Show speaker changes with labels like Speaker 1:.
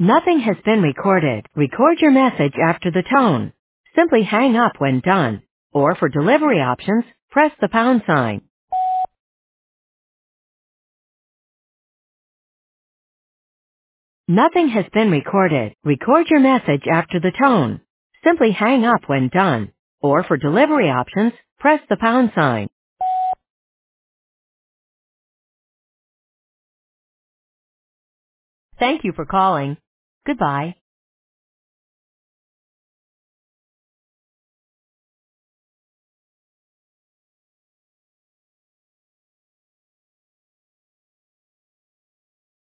Speaker 1: Nothing has been recorded. Record your message after the tone. Simply hang up when done. Or for delivery options, press the pound sign. Nothing has been recorded. Record your message after the tone. Simply hang up when done. Or for delivery options, press the pound sign. Thank you for calling. Goodbye.